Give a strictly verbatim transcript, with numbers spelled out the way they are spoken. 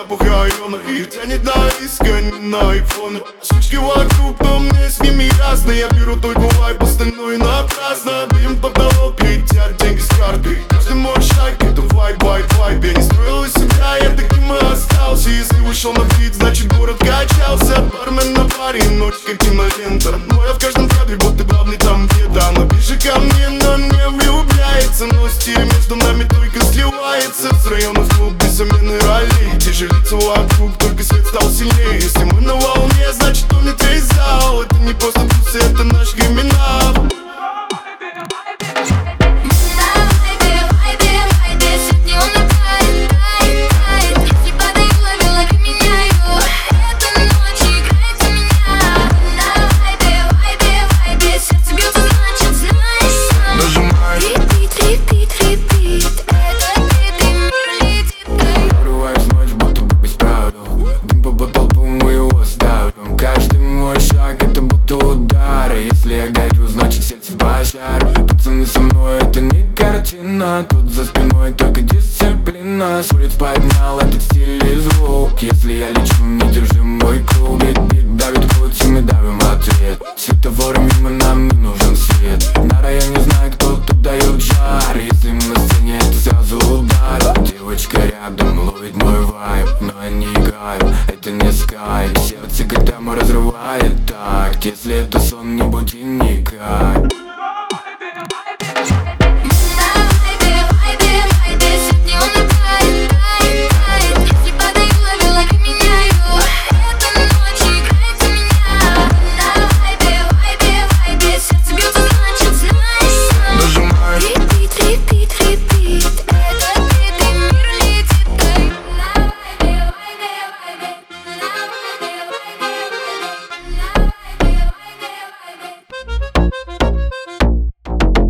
запах района и тянет на риск, не на айфоны. Сучки вокруг, но мне с ними ясно. Я беру только вайп, остальное напрасно. Бьем потолок, летят деньги с карты. Каждый мой шаг это вайп, вайп, вайп. Я не строил из себя, я таким и остался. Если вышел на бит, значит город качался. Бармен на баре, ночь как кинолента. Но я в каждом кадре, будто главный там где-то. Она ближе ко мне, но не влюбляется. Но стиль между нами только сливается. С района в клуб бессоменной ралли, где же лица вокруг, только свет стал сильнее. Если мы на волне, значит умнит весь зал. Это не просто тусы, это наш криминал. Если я горю, значит сердце пожар. Пацаны со мной, это не картина. Тут за спиной только дисциплина. С улиц поднял этот стиль и звук. Если я лечу, не держи мой круг. Бит, бит давит путь, и мы давим ответ. Светофоры мимо, нам не нужен свет. Нара, я не знаю, кто тут дает жар. Если мы на сцене, это сразу удар. Девочка рядом ловит мой вайб, но я не играю, это не скайп. Сердце когда мы разрывает такт. Если это сон, не буди никак.